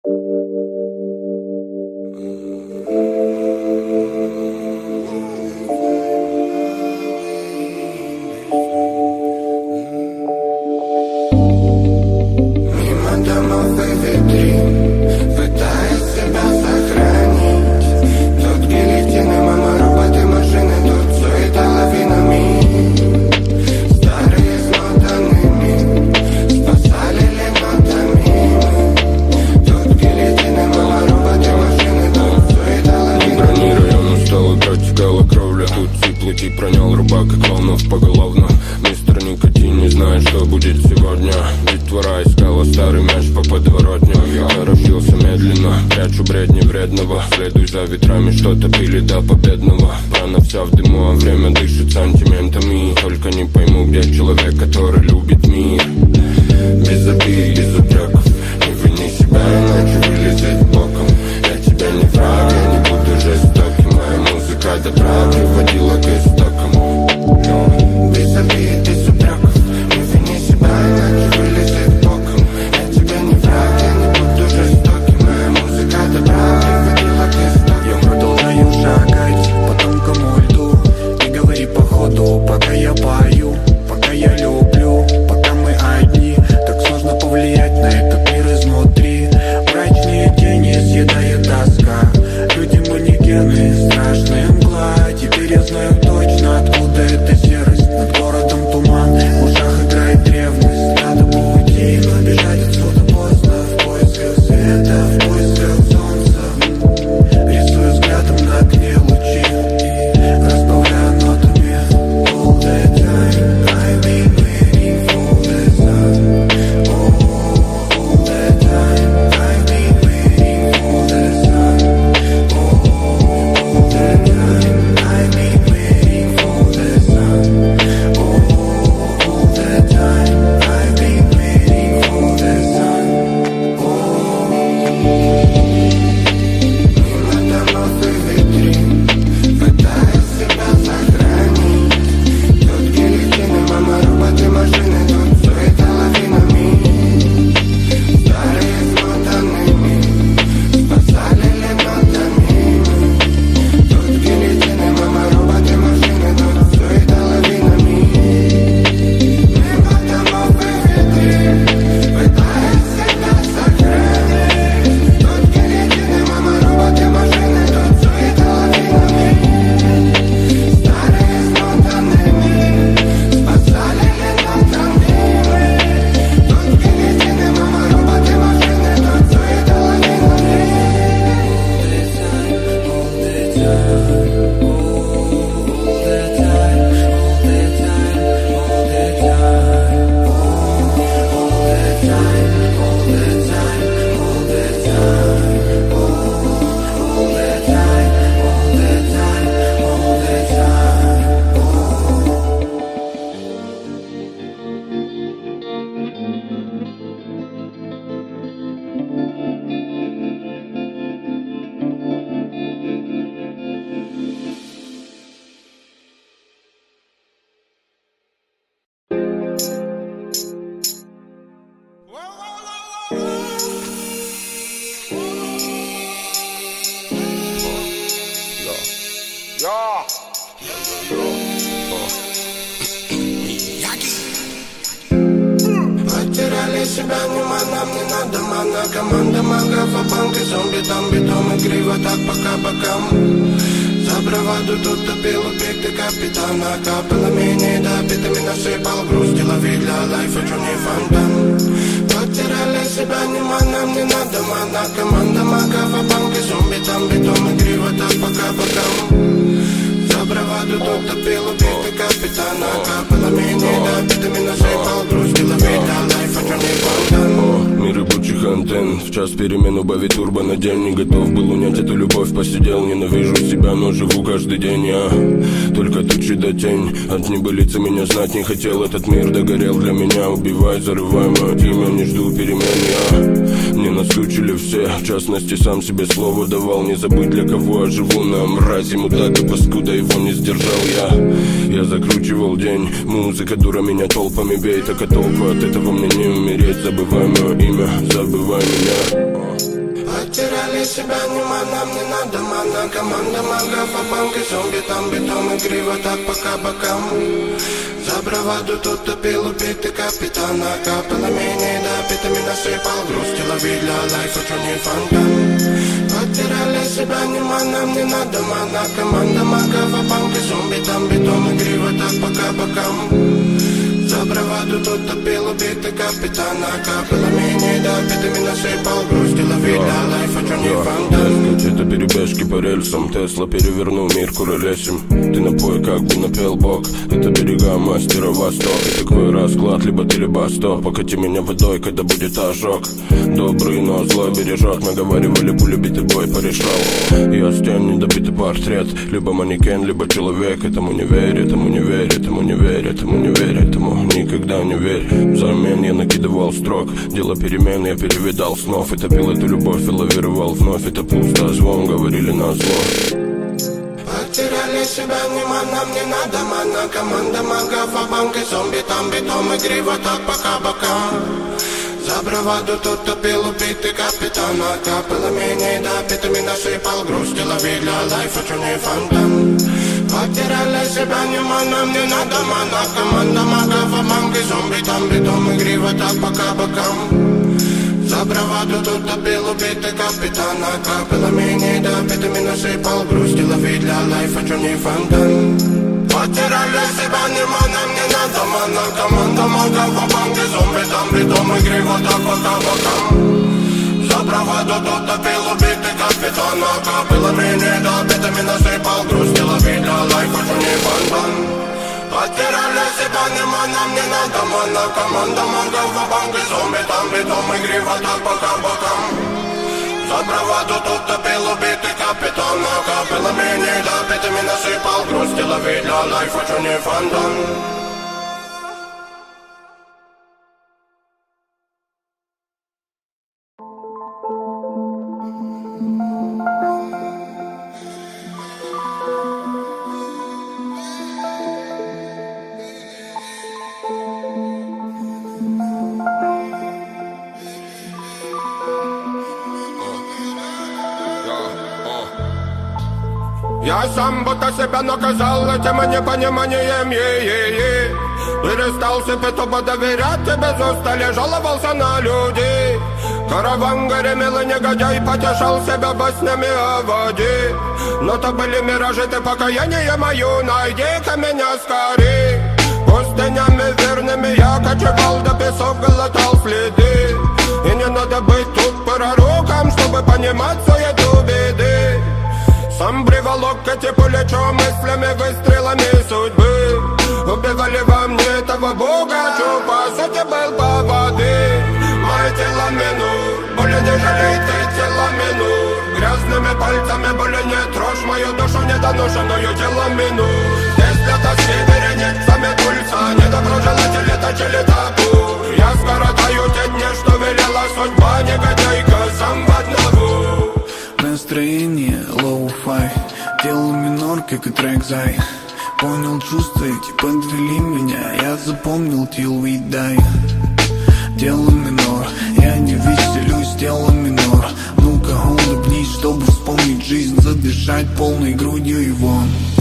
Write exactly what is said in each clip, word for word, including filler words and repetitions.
себя нема, нам не надо мана. Команда магов, а банки, зомби, там битом и криво, так пока бокам. За браваду тут топил объекты капитана. Капала мини, да, битами насыпал грусть. Лови для лайфа, чё не фонтан. Потеряли себя нема, нам не надо мана. Команда магов, а банки, зомби, там битом и криво, так пока бокам. За браваду тут топил объекты капитана. Капала мини, да, битами насыпал грусть. Лови для лайфа, чё не фонтан. Мир рабочих антенн. В час перемен убавить турбо на день. Не готов был унять эту любовь, посидел. Ненавижу себя, но живу каждый день. Я только тучи да тень. От небылицы меня знать не хотел. Этот мир догорел для меня. Убивай, зарывай мое имя, не жду перемен. Я мне наскучили все. В частности, сам себе слово давал. Не забыть, для кого я живу. На мрази, мудак и паскуда, его не сдержал я. Я закручивал день. Музыка дура меня толпами бей. Так а толпа от этого мне не умереть. Забывай мое имя, забывай меня. себя нема, нам не надо мана. Команда магов, а банки, зомби, там бетон и грива, так пока бокам. За браваду тут топил убитый капитана. Капало менее, да, питами насыпал. Грустила вид для лайфа, что не фонтан. Потеряли себя нема, нам не надо мана. Команда магов, а банки, зомби, там бетон и грива, так пока бокам. За браваду тут топил убитый капитана. Капало менее, да, питами насыпал. Грустила вид для лайфа, что не фонтан. Это перебежки по рельсам, Тесла перевернул мир куролесим. Ты напой, как бы напел Бог. Это берега мастера Восток. И такой расклад, либо ты, либо стоп. Покати меня водой, когда будет ожог. Добрый, но злой бережет. Мы говорили, пуля битый бой порешал. Я стен, недобитый портрет. Либо манекен, либо человек. Этому не верь, этому не верь, этому не верь, этому не верь, этому никогда не верь. Взамен я накидывал строк. Дело перемен, я перевидал снов. И топил эту любовь и лавировал вновь. Это пусто звон, говорили на зло. Потеряли себя нема, нам не надо мана. Команда магов, а банки, зомби, там бетон и грива, так пока бокам. За браваду тут топил убитый капитана. Капало менее, да, питами насыпал. Грустила вид для лайфа, что не фонтан. Потеряли себя нема, нам не надо мана. Команда магов, а банки, зомби, там бетон и грива, так пока бокам. За браваду тут топил убитый капитана. Капало менее, да, питами насыпал. Грустила вид для лайфа, что не фонтан. Потеряли себя нема, нам не надо мана. Команда магов, а банки, зомби, там бетон и грива, так пока бокам. За браваду тут топил убитый капитана. Капало менее, да, питами насыпал. Грустила вид для лайфа, что не фонтан. Потеряли себя нема, нам не надо мана. Команда магов, а банки, зомби, там бетон и грива, так пока бокам. За браваду тут топил убитый капитан. Капало менее, да, питами насыпал. Грустила вид для лайфа, что не фонтан. Я сам будто себя наказал этим непониманием, е-е-е. Перестал себе тупо доверять, и без устали жаловался на людей. Караван гремел и негодяй потешал себя баснями о воде. Но то были миражи, ты покаяние мою, найди-ка меня скорей. Пустынями верными я кочевал, до песок глотал следы. И не надо быть тут пророком, чтобы понимать суету беды. Сам приволок эти плечо мыслями, выстрелами судьбы. Убивали во мне этого бога, что по сути был по воды. Мое тело минур, более не жалей ты тело минур. Грязными пальцами более не трожь мою душу недоношенную тело минур. Здесь для тоски вереницами пульса, недоброжелатели точили табу. Я скоротаю те дни, что велела судьба, негодяйка сам в одного. Настроение лоу-фай, тело минор, как и трек Зай. Понял чувства эти, подвели меня, я запомнил till we die. Тело минор, я не веселюсь, тело минор. Ну-ка, улыбнись, чтобы вспомнить жизнь, задышать полной грудью его.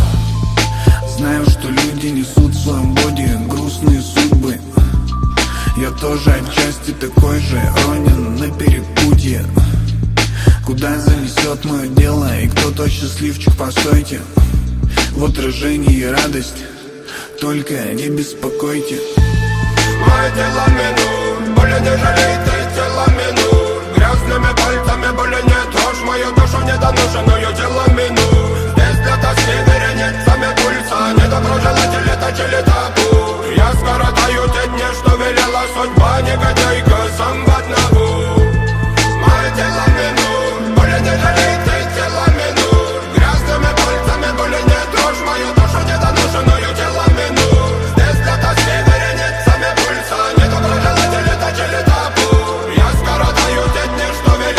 Знаю, что люди несут в своем боди грустные судьбы. Я тоже отчасти такой же, ронен на перепутье. Куда занесет мое дело, и кто-то счастливчик, постойте. В отражении радость, только не беспокойте. Мое тело минур, более не жалей ты тело минур. Грязными пальцами более не трожь мою душу недоношенную тело минур. Здесь для тоски вереницами пульса, недоброжелатели точили табу. Я скоротаю те дни, что велела судьба, негодяйка сам в одного. Мое тело минур, более не жалей ты тело минур. Грязными пальцами более не трожь мою душу недоношенную тело минур. Здесь для тоски вереницами пульса, недоброжелатели точили табу. Я скоротаю те дни, что велела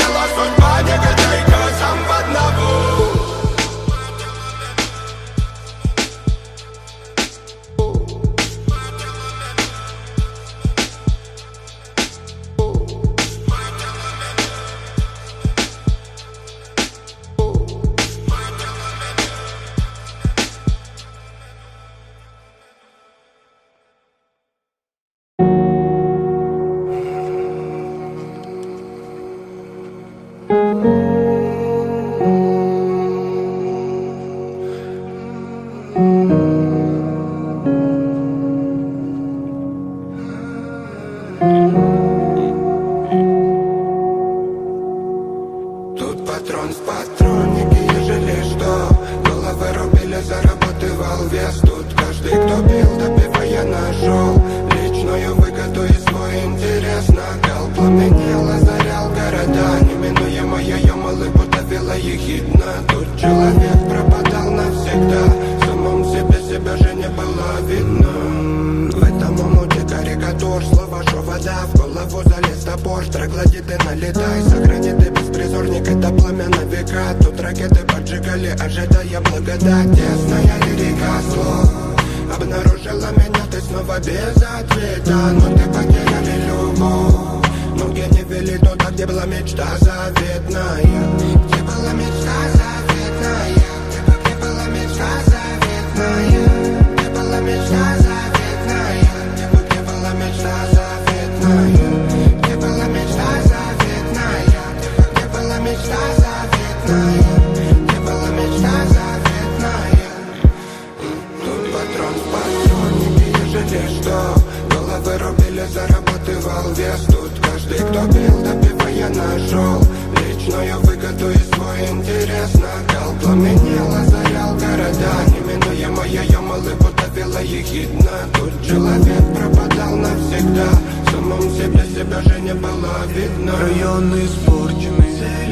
патрон с патронники, ежели что. Головы рубили, зарабатывал вес. Тут каждый, кто пил, допивая, нашел личную выгоду и свой интерес. Накал пламенел, озарял города. Неминуемая ямалы подавила ехидно. Тут человек пропадал навсегда. Самом себе себя же не было видно. В этом омуте карикатур, слова, шо вода. В голову залез топор, троглодиты налетай. Сохрани ты беспризорник, это пламя на века. Тут ракеты поджигали, ожидая благодать. Тесная лирика слов обнаружила меня, ты снова без ответа. Но ты потеряли любовь. Ноги не вели туда, где была мечта заветная. Где была мечта заветная. Где была мечта заветная. Где была мечта заветная. Где была мечта заветная. Где была мечта заветная. Где была мечта заветная. Где была мечта заветная. Тут патрон в патроннике, ежели что. Головы рубили, зарабатывал вес. Тут каждый, кто пил, допивая, нашел личную выгоду и свой интерес. Накал пламенел, озарял города. Неминуемая ямалы подавила ехидно. Тут человек пропадал навсегда. Самом себе себя же не было видно. Районы испорчены,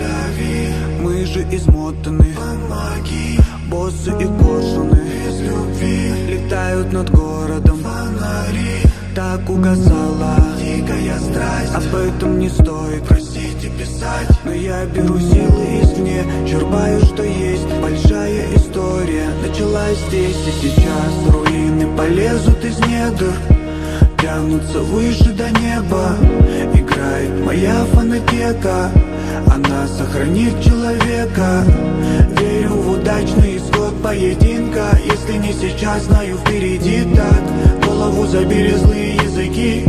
мы же измотаны. Помоги. Боссы и коршуны без любви летают над городом. Фонари. Так угасала дикая страсть. Об этом не стоит просить и писать. Но я беру силы извне, черпаю, что есть. Большая история началась здесь и сейчас. Руины полезут из недр, тянутся выше до неба. Играет моя фонотека, она сохранит человека. Верю в удачный исход поединка. Если не сейчас, знаю впереди так. Голову забили злые языки.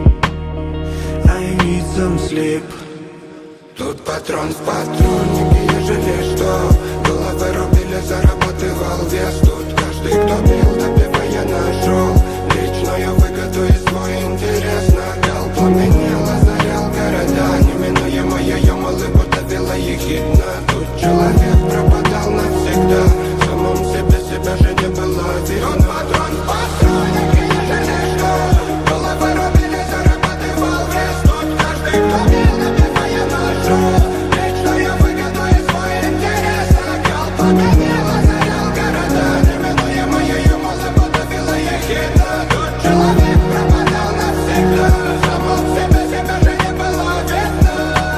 I need some sleep. Тут патрон в патроннике, ежели что. Головы рубили, зарабатывал вес. Тут каждый, кто пил, допивая, нашел личную выгоду и свой интерес. Накал пламенел, озарял города. Неминуемая ямалы подавила ехидно. Тут человек пропадал навсегда. Самом себе себя же не было видно. Тут патрон в патроннике, ежели что. Головы рубили, зарабатывал вес. Тут каждый, кто пил, допивая, нашел личную выгоду и свой интерес. Накал пламенел, озарял города. Неминуемая ямалы подавила ехидно. Тут человек пропадал навсегда. Самом себе себя же не было видно.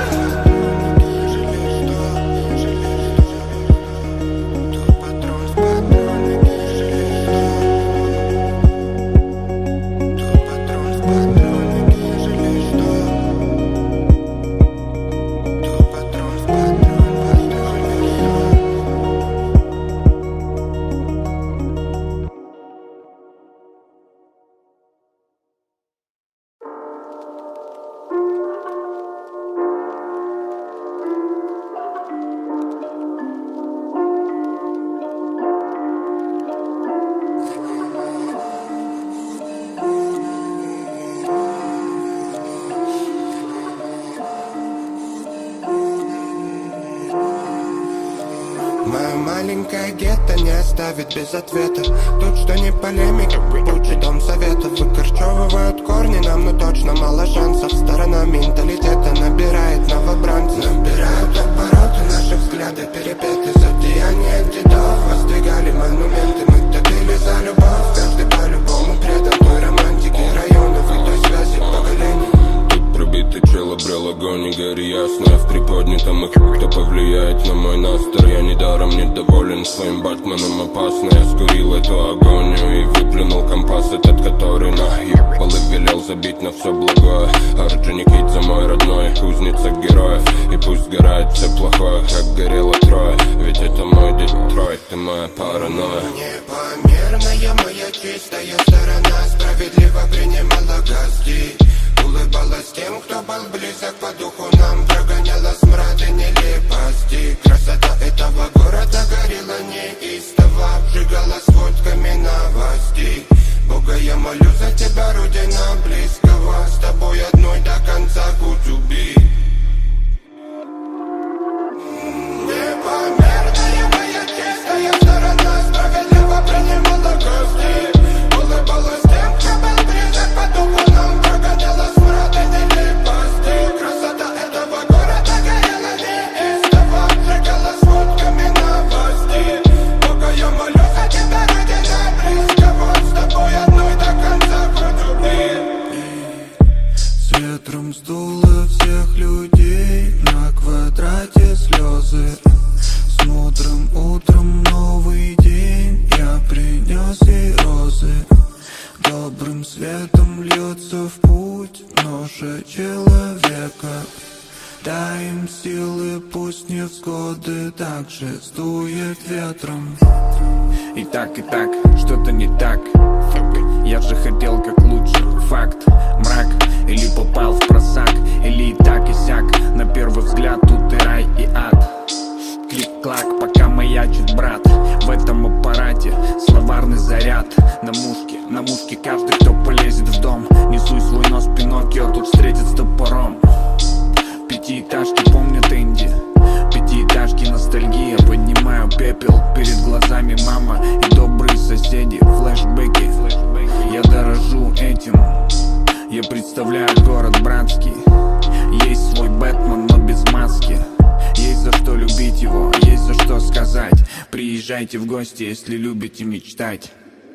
Тут патрон в патроннике, ежели что. Тут патрон в патроннике, ежели что. Тут патрон в патроннике, ежели что. Моя маленькая гетто не оставит без ответа. Тут что не полемика, лучший дом советов. Выкорчевывают корни нам, но точно мало шансов. Сторона менталитета набирает новобранцев. Набирают обороты, наши взгляды перепеты. Зодеяния дедов воздвигали монументы. Мы топили за любовь, каждый по-любому предан той романтике районов и той связи поколений. Пробитый чел обрел огонь и гори ясно. В приподнятом их, кто повлияет на мой настрой. Я недаром недоволен своим Батманом опасно. Я скурил эту агонию и выплюнул компас этот, который наебал и велел забить на все благое. Орджоникидзе мой родной, кузница героев. И пусть сгорает все плохое, как горело трое. Ведь это мой Детройт, ты моя паранойя. Непомерная моя чистая сторона справедливо принимала гостей. Улыбалась тем, кто был близок по духу нам. Прогоняла смрад и нелепости. Красота этого города горела неистово. Обжигала сводками новостей. Бога, я молю за тебя, родина близкого. С тобой одной до конца кутюби. розы. Смотрим утром новый день, я принес ей розы. Добрым светом льется в путь ноша человека. Дай им силы, пусть невзгоды так же сдует ветром. И так, и так, что-то не так. Я же хотел как лучше, факт. Мрак, или попал в просак, или и так, и сяк. На первый взгляд тут и рай, и ад. Клик-клак, пока маячит брат. В этом аппарате словарный заряд. На мушке, на мушке каждый, кто полезет в дом. Несуй свой нос, Пиноккио тут встретит с топором. Пятиэтажки помнят Инди, пятиэтажки ностальгия. Поднимаю пепел, перед глазами мама и добрые соседи. Флэшбэки, я дорожу этим. Я представляю город братский. Есть свой Бэтмен, но без маски. Есть за что любить его, есть за что сказать. Приезжайте в гости, если любите мечтать.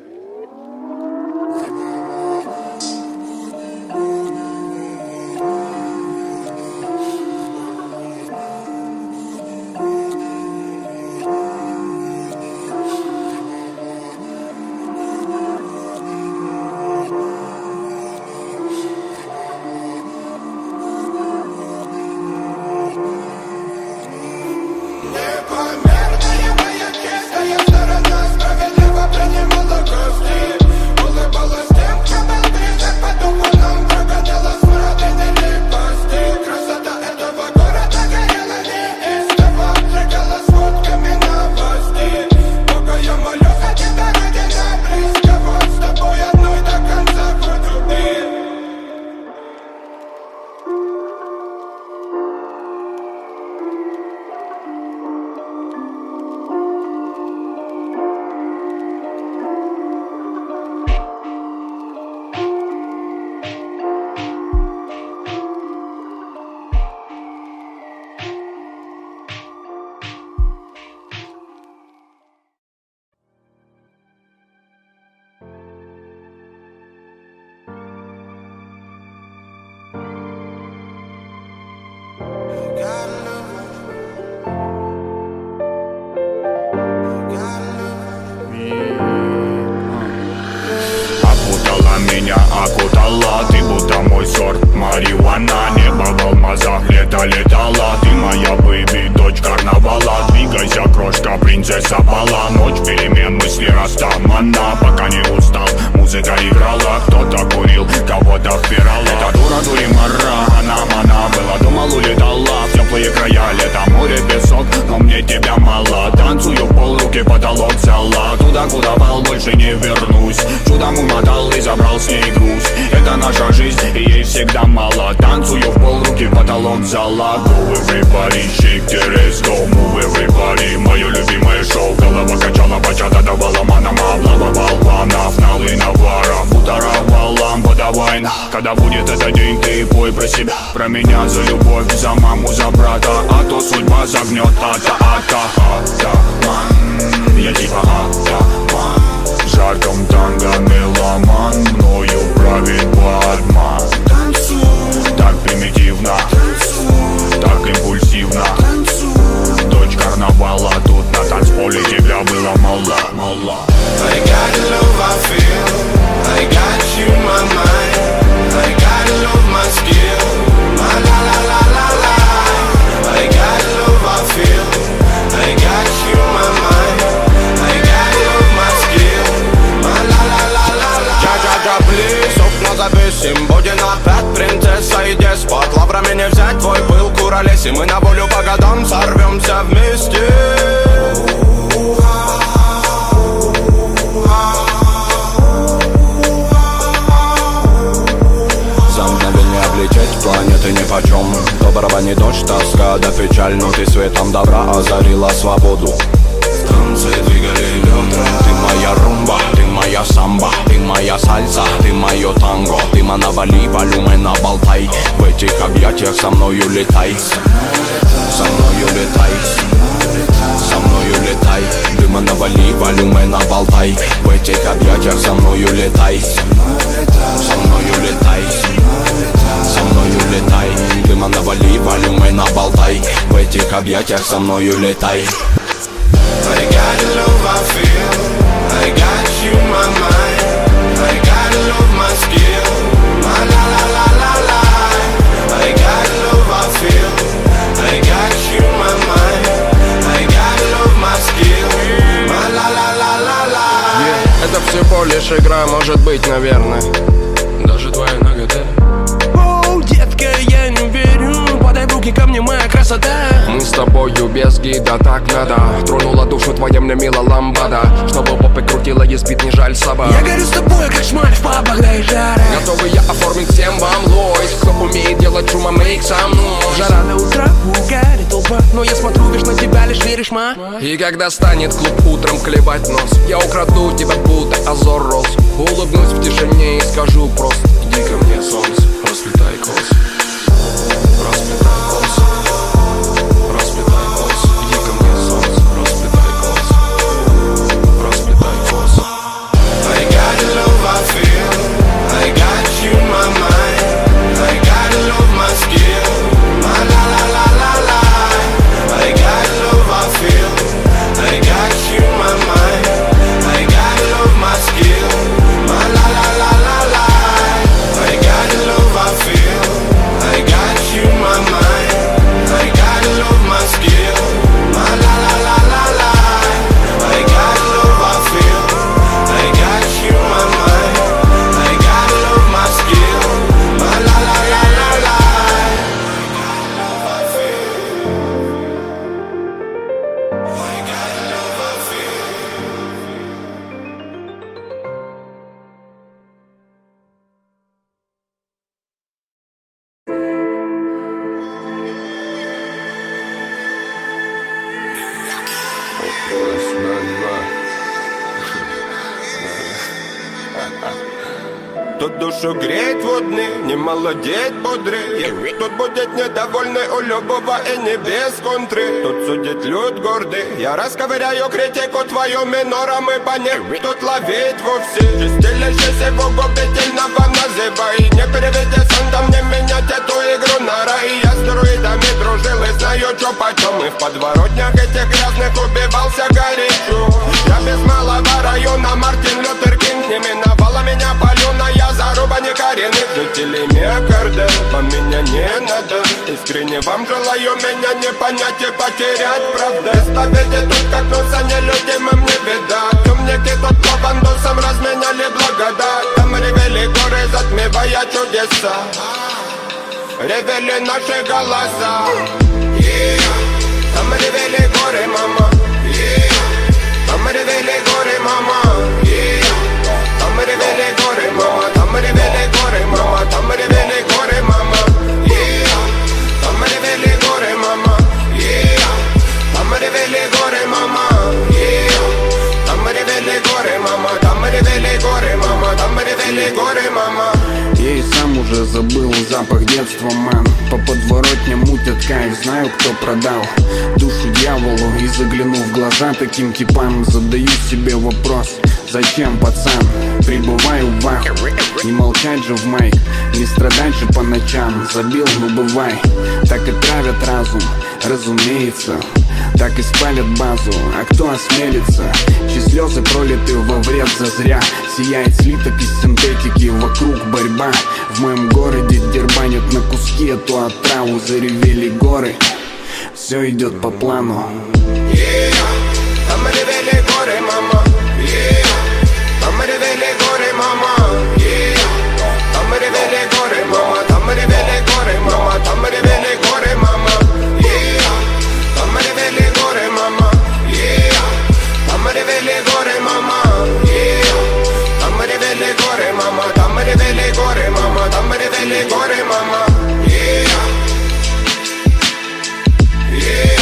Окутала, ты будто мой сорт марихуана. Небо в алмазах, лето летала. Ты моя бэйби, дочь карнавала. Двигайся, крошка, принцесса бала. Ночь перемен, мысли растамана. Пока не устал, музыка играла. Кто-то курил, кого-то впирал. Эта дура дуримара, она мана. Была, думал, улетала в теплые края. Лето, море, песок, но мне тебя мало. Танцую в пол, руки потолок зала. Туда, куда пал, больше не вернусь. Чудом умотал и забрал с ней груз. Это наша жизнь, и ей всегда мало. Танцую в пол, руки потолок зала. Go everybody, shake the rest, go move everybody. Мое любимое шоу, голова качала, бачата давала манам. Облава болванов, налы навара. Бутара валам, подавай на. Когда будет этот день, ты пой про себя. Про меня, за любовь, за маму, за брата. А то судьба загнет, ата-ата. Атаман, я типа атаман. В жарком танго меломан, мною правит Батман. Так примитивно, так импульсивно. Дочь карнавала, тут на танцполе тебя было мало, мало. I got love, I feel. I got you, my mind. I got love, my skill. My la la la la la. I got love, I feel. I got you, my mind. I got love, my skill. My la la la la la. Джа-джа-джа, плиз, окна завесим. Будем опять принцесса и деспот. Лаврами не взять твой пыл, куролесим. Мы на волю по годам сорвемся вместе. Облететь планеты нипочем. Доброго не дождь, тоска да печаль. Но ты светом добра озарила свободу. Станции двигали бедра. Ты моя румба, ты моя самба. Ты моя сальса, ты мое танго. Ты манавали, волюмена болтай. В этих объятиях со мною летай. Со мною летай. Со мною летай. Ты манавали, волюмена болтай. В этих объятиях со мною летай. Со мною летай. Со мною улетай. Дыма навали, волюмой наболтай, в этих объятиях со мною летай. I gotta love I feel, I got you my mind, I gotta love my skill, my la la la la la. I gotta love I feel, I got you my mind, I gotta love my skill, my la la la la la. Yeah, это всего лишь игра, может быть, наверное. Даже твоя нагота. Оу, детка, я не верю, подай в руки ко мне, моя красота. Мы с тобою без гида, так надо. Тронула душу твоя мне мила ламбада, чтобы попы крутила, и спит, не жаль собак. Я горю с тобой, как шмаль в пабах, да и жара. Готовы я оформить всем вам лойс, кто умеет делать шума, мейк со мной. Жара до утра, угарит толпа, но я смотрю, вишь на тебя, лишь веришь, ма. И когда станет клуб утром клевать нос, я украду тебя, будто озор роз. Улыбнусь в тишине и скажу просто: иди ко мне, солнце, расплетай косы, расплетай косы, расплетай косы. Иди ко мне, солнце, расплетай косы, расплетай косы. I gotta love I feel, I got you my mind, I gotta love my skill, my la la la la la. I gotta love I feel, I got you my mind, I gotta love my skill, my la la la la la. I gotta love I feel, I got you my mind, I gotta love my skill, my la la la la la. I gotta love I feel, I got you my mind, I gotta love my skill, my la la la la la. I gotta love I feel. Тут душу греет водный, не молодеет бодрый. Тут будет недовольный у любого и не без контры. Тут судит люд гордый, я расковыряю критику твою минором и по ней тут ловить вовсе. Чистилище его губительного называй, не переведи сандом, не менять эту игру на рай. Я с друидами дружил и знаю, чё почем, и в подворотнях этих грязных убивался горячо. Я без малого района, Мартин Лютер Кинг, не миновала меня полюна, я заруба не коренных жителей миокарда. Вам меня не надо, искренне вам желаю меня не понять и потерять, правда. Ставите тут как носа нелюдимым не видать. Умники тут по бандусам разменяли благодать. Там ревели горы, затмевая чудеса, ревели наши голоса. Yeah. Там ревели горы, мама. Yeah. Там ревели горы, мама. Yeah. Там ревели горы, мама. Там ревели горы, мама. Там ревели горы, мама. Yeah. Там ревели горы, мама. Yeah. Там ревели горы, мама. Yeah. Там ревели горы, мама. Там ревели горы, мама. Там ревели горы, мама. Я и сам уже забыл запах детства, мэн. По подворотням мутят кайф, знаю, кто продал душу дьяволу. И заглянув в глаза таким типам, задаю себе вопрос: зачем, пацан? Прибываю в аху, не молчать же в майк, не страдать же по ночам. Забил, ну бывай, так и травят разум, разумеется. Так и спалят базу, а кто осмелится? Чьи слезы пролиты во вред зазря. Сияет слиток из синтетики, вокруг борьба. В моем городе дербанят на куски эту отраву. Заревели горы, все идет по плану. Yeah. Там ревели горы, мама. Yeah. Там ревели горы, мама. Yeah. Там ревели горы, мама. Там ревели горы, мама. Там ревели горы, мама. Yeah. Там ревели горы, мама. Yeah. Там ревели горы, мама. Yeah. Там ревели горы, мама. Там ревели горы, мама. Там ревели горы, мама. Yeah. Yeah.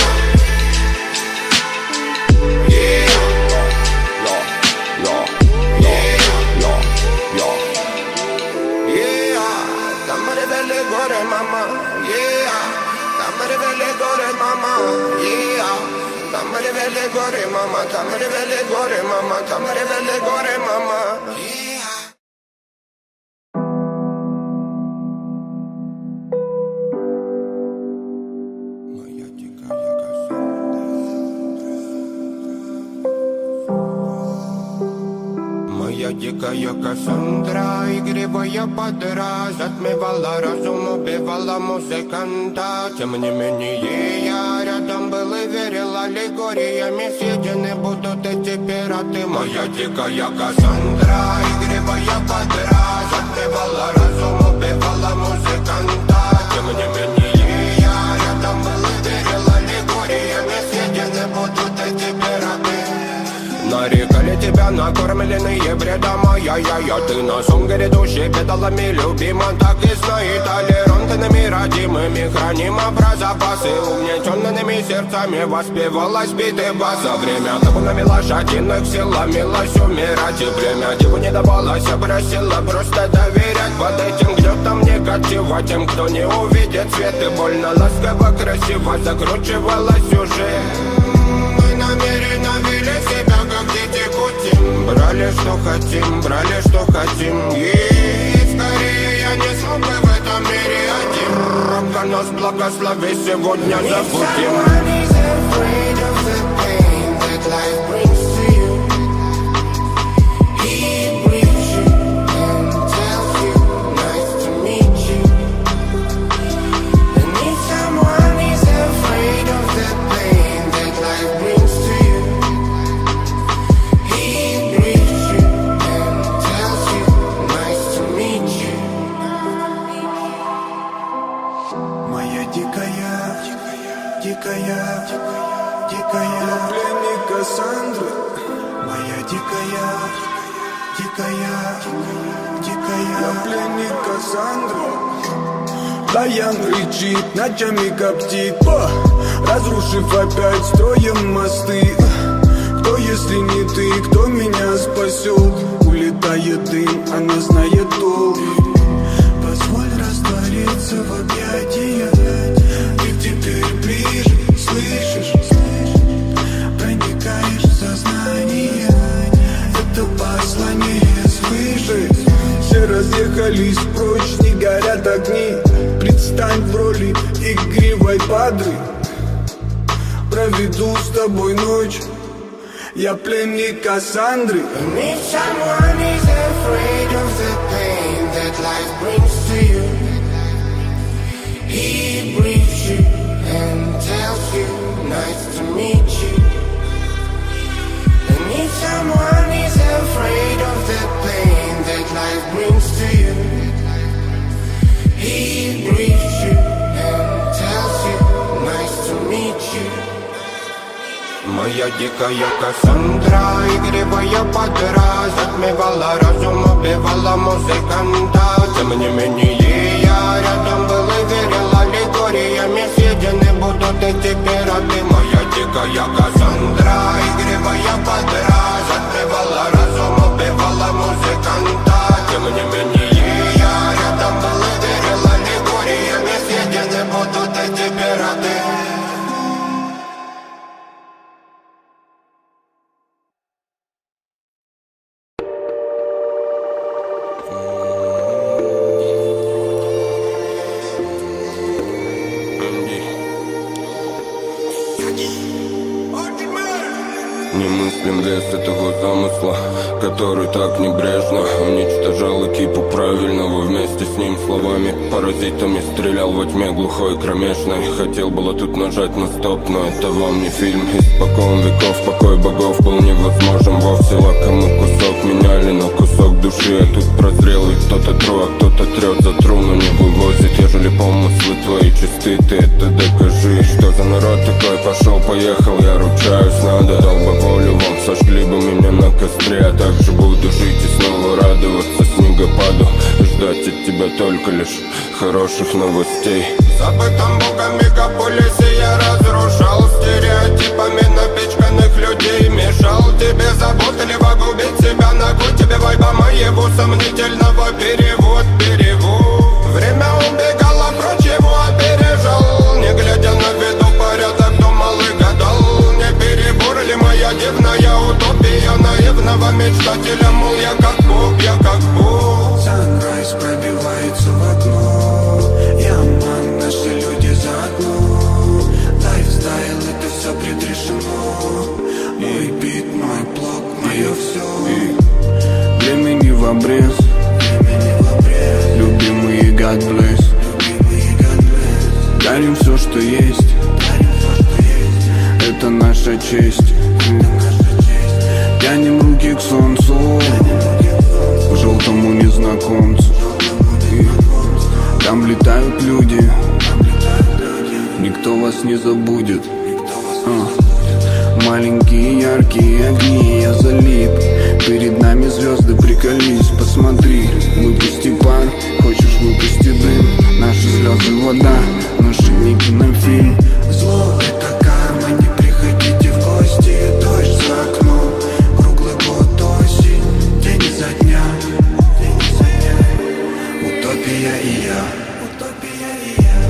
Там ревели горы, мама, там ревели горы, мама, там ревели горы, мама. Моя дикая Кассандра, игривая подра, затмевала разум, убивала музыканта. Тем не менее я рядом был и верил аллегориями съедены будут эти пираты. Моя дикая Кассандра, игривая подра, затмевала разум, убивала музыканта. Тем не менее я рядом был и верил аллегориями съедены будут эти пираты. Нарекали тебя накормленные бредом, ай-яй-яй, ты на сон грядущий педалами любима. Так и знай, толерантными родимыми храним про запасы. Угнетенными сердцами воспевалась биты бас. За время табунами лошадиных силомилась умирать. И время диву не давалось, просила просто доверять. Под этим гнетом негатива тем, кто не увидит свет. И больно ласково, красиво закручивалась уже. Мы намеренно вели себя как дети кутим. Брали что хотим, брали что хотим. И скорее я не смог бы в этом мире один. Робко нас благослови, сегодня забудем. Дикая, дикая, пленник Кассандры. Моя дикая, дикая, дикая, пленник Кассандры. Даян рычит, ночами коптит, о, разрушив опять строем мосты. Кто, если не ты, кто меня спасет? Улетает дым, она знает толк. Позволь раствориться в объятиях. Теперь ближе, слышишь, проникаешь в сознание. Это послание свыше. Все разъехались прочь, не горят огни. Предстань в роли игривой падры. Проведу с тобой ночь. Я пленник Кассандры. If someone is afraid of the pain that life brings to you, he briefs you and tells you, nice to meet you. And if someone is afraid of the pain that life brings to you, he briefs you and tells you, nice to meet you. Моя дикая Кассандра, игривая подра, затмевала разум, убивала музыканта. Тем не менее я рядом был и верил аллегориями съедены будут эти пираты. Моя дикая Кассандра, игривая подра, затмевала разум, убивала музыканта. Тем не менее я рядом был и верил аллегориями съедены будут эти пираты. Немыслим лес этого замысла, который так небрежно уничтожал экипу правильного вместе с ним словами. Паразитами стрелял во тьме глухой кромешной. Хотел было тут нажать на стоп, но это вам не фильм. Испокон веков покой богов был невозможен вовсе. Лакомый кусок меняли на кусок души. А тут прозрел и кто-то тру, а кто-то трет за тру, но не вывозит. Ежели помыслы твои чисты, ты это докажи. Что за народ такой? Пошел, поехал, я ручаюсь, надо. Дал бы волю вам, сожгли бы меня на костре. А также буду жить и снова радоваться снегопаду. И ждать от тебя только лишь хороших новостей. В забытом богом мегаполисе я разрушал стереотипами напичканных людей. Мешал тебе заботливо губить себя, ногу тебе вайба моего сомнительного. Перевод, перевод. Время убегало прочь, его опережал. Не глядя на виду порядок, думал и гадал. Не перебор ли моя дивная утопия наивного мечтателя? Мол, я как Бог, я как Бог. Санрайз пробивается в окно. Я ман, наши люди заодно. Лайфстайл, это все предрешено. Мой бит, мой блог, мое все. И для обрез. Любимые, God bless. Дарим все, что есть. Это наша честь. Тянем руки к солнцу, к желтому незнакомцу. Там летают люди, никто вас не забудет. а. Маленькие яркие огни, я залип. Перед нами звезды, приколись, посмотри. Выпусти пар, хочешь выпусти дым. Наши слезы вода, наши не кинофильм. Зло это карма, не приходите в гости. Дождь за окном, круглый год осень. День изо дня, день изо дня. Утопия и я. Утопия и я.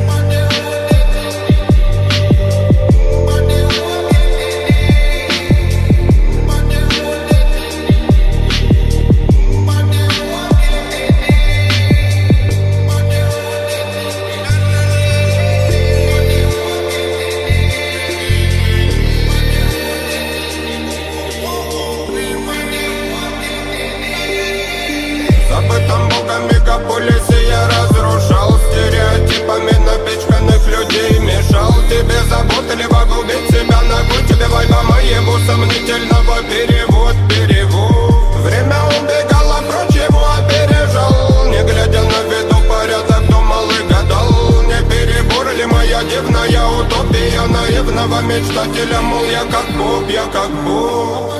Забытым богом мегаполисе я разрушал стереотипами напичканных людей. Мешал тебе заботливо губить себя ногой. Тебе вайба моего сомнительного перевод, перевод. Время убегало прочь, его опережал. Не глядя на виду порядок, думал и гадал. Не перебор ли моя дивная утопия наивного мечтателя? Мол, я как Бог, я как Бог.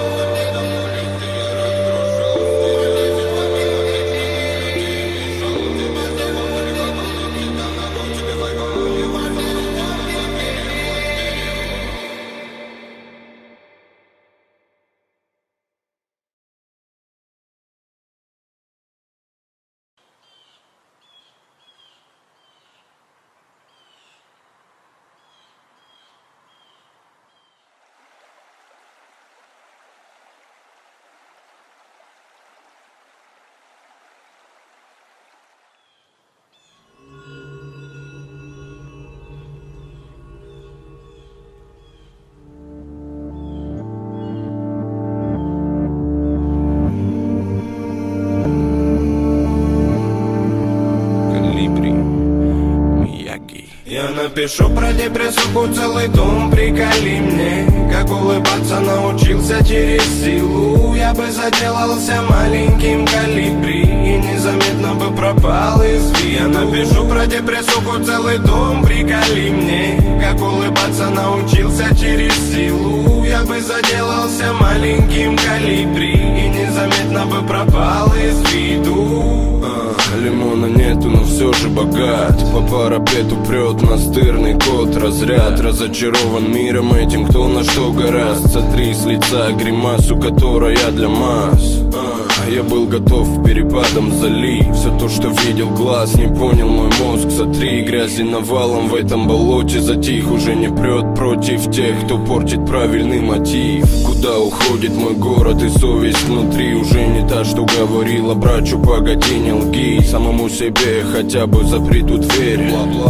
Я напишу про депрессуху целый том, приколи мне. Как улыбаться научился через силу. Я бы заделался маленьким колибри и незаметно бы пропал из виду. Я напишу про депрессуху целый том, приколи мне. Как улыбаться научился через силу. Я бы заделался маленьким колибри и незаметно бы пропал из виду. Лимона нету, но все же богат. По парапету прет настырный кот. Разряд разочарован миром этим, кто на что гораст. Сотри с лица гримасу, которая для масс. Я был готов к перепадам залить. Все то, что видел глаз, не понял мой мозг. Сотри грязи навалом в этом болоте. Затих, уже не прет против тех, кто портит правильный мотив. Куда уходит мой город и совесть внутри? Уже не та, что говорила брачу, погоди, не лги. Самому себе хотя бы запри ту дверь.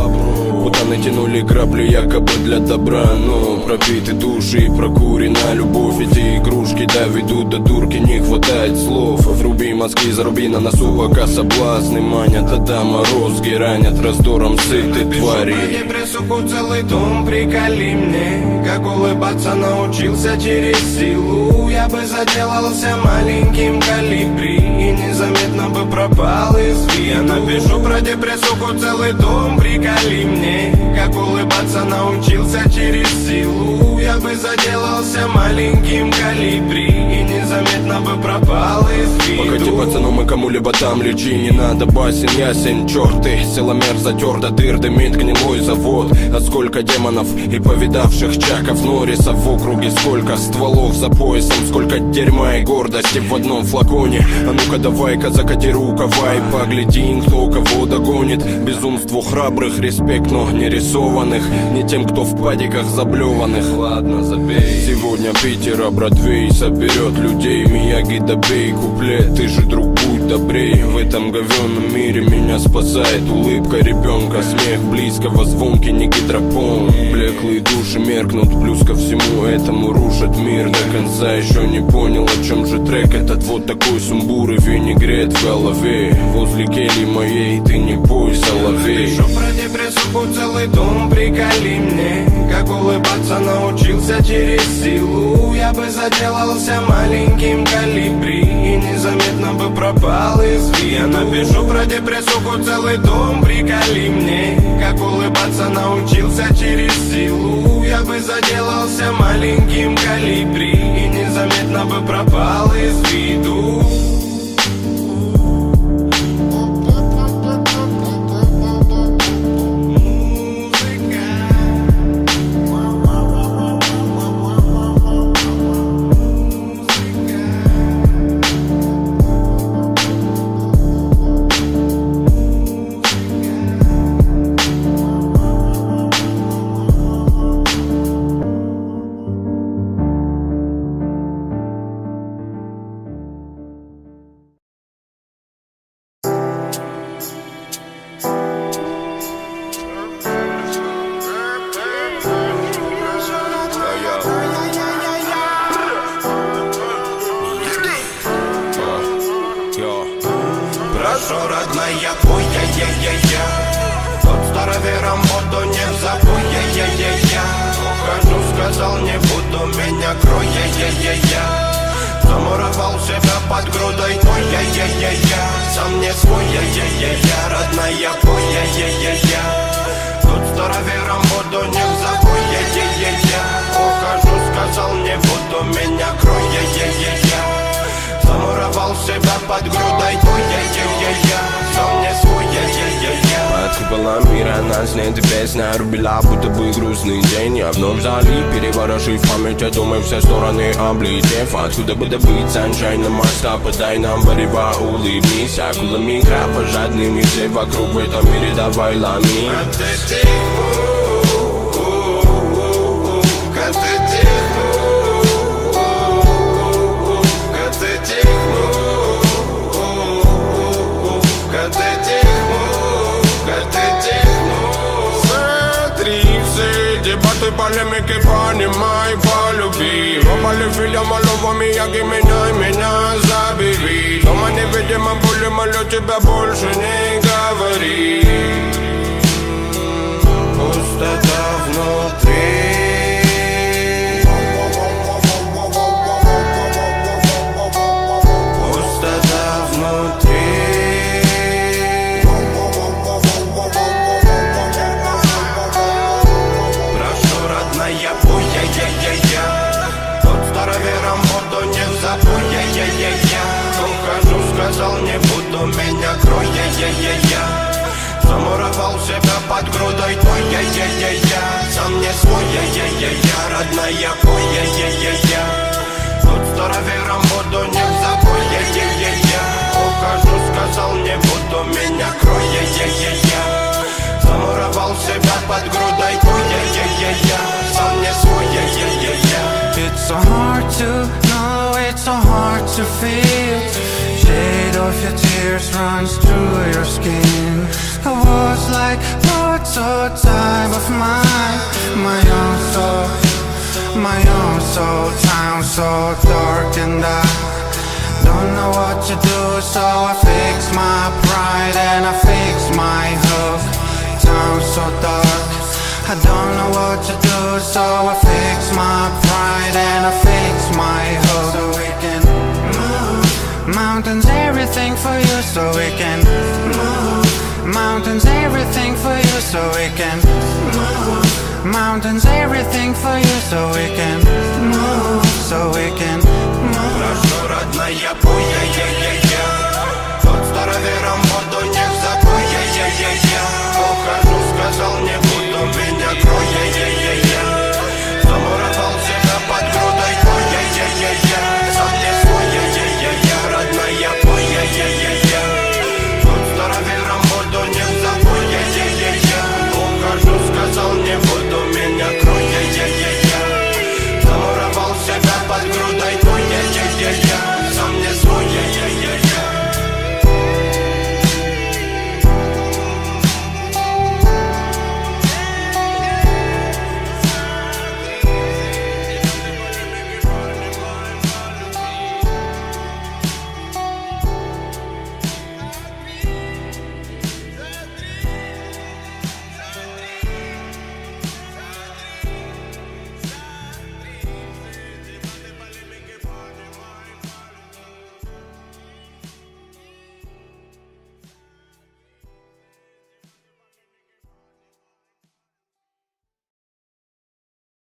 Путаны тянули грабли якобы для добра, но пропиты души и прокурена любовь. Эти игрушки доведут до дурки, не хватает слов. Вруби мозги, заруби на носу, пока соблазны манят. А да, морозги ранят раздором сытой твари. Напишу про депрессуху целый том, приколи мне. Как улыбаться научился через силу. Я бы заделался маленьким колибри и незаметно бы пропал из виду. Я напишу про депрессуху целый том, приколи мне. Как улыбаться научился через силу. Я бы заделался маленьким колибри и незаметно бы пропал из виду. Погоди, пацану, мы кому-либо там лечи. Не надо басен, ясен, черты. Силомер затер до дыр, дымит гнилой завод. А сколько демонов и повидавших чаков Норрисов в округе. Сколько стволов за поясом, сколько дерьма и гордости в одном флаконе. А ну-ка давай-ка закати рукава и погляди, кто кого догонит. Безумству храбрых респект, но не рисованных. Не тем, кто в падиках заблеванных. Ладно, забей. Сегодня Питера Бродвей соберет людей. Мияги, добей куплет, ты же, друг, будь добрей. В этом говенном мире меня спасает улыбка ребенка. Смех близкого, звонкий, не гидропон. Блеклые души меркнут, плюс ко всему это поэтому рушат мир до конца. Еще не понял, о чем же трек этот. Вот такой сумбур и винегрет в голове. Возле кельи моей ты не пой, соловей. Пишу про депрессуху целый том, приколи мне. Как улыбаться научился через силу. Я бы заделался маленьким колибри и незаметно бы пропал из виду. Я напишу про депрессуху целый том, приколи мне. Как улыбаться научился через силу. Я бы заделался маленьким колибри и незаметно бы пропал из виду. Прошу, родная, пой, я-я-я-я. Тот старовером воду не забудь, я-я-я-я. Ухожу, сказал, не буду, меня крой, я-я-я-я. Замуровал себя под грудой, ой, я-я-я-я. Сам не свой, я-я-я-я. Родная, пой, я-я-я-я. Тот старовером воду не забудь, я-я-я-я. Ухожу, сказал, не буду, меня крой, я-я-я-я. Замуровал себя под грудой, ой, я-я-я-я. Сам не свой, я-я-я-я. Под куполом мира нас нет, песня рубила, будто бы грустный день. Я вновь вдали, переворошив память о доме, все стороны облетев. Откуда бы добыть саншайн моста, подай нам варева, улыбнись. Акулами кровожадными, все вокруг в этом мире, давай ломи. Дебаты, полемики, понимай, полюби. Попали фильм, малого Мияги, меня, меня забери. Дома невидимо боли, молю тебя, больше не говори. Пустота внутри. Пустота внутри. Старовером воду не забудь, я-я-я-я. Ухожу, сказал, не буду, меня крой, я-я-я-я. Замуровал себя под грудой, ой, я-я-я-я. Сам не свой, я-я-я-я. Родная, пой, я-я-я-я. Тут старовером воду не забудь, я-я-я-я. Ухожу, сказал, не буду, меня крой, я-я-я-я. Замуровал себя под грудой, ой, я-я-я-я. Сам не свой, я-я-я-я. It's so hard to know, it's so hard to feel. Shade of your tears runs through your skin. I was like lots of time of mine. My own soul, my own soul. Town so dark and I don't know what to do. So I fix my pride and I fix my hook. Town so dark, I don't know what to do, so I fix my pride and I fix my hope. So we can move mountains, everything for you, so we can move mountains, everything for you, so we can move mountains, everything for you, so we can move, so we can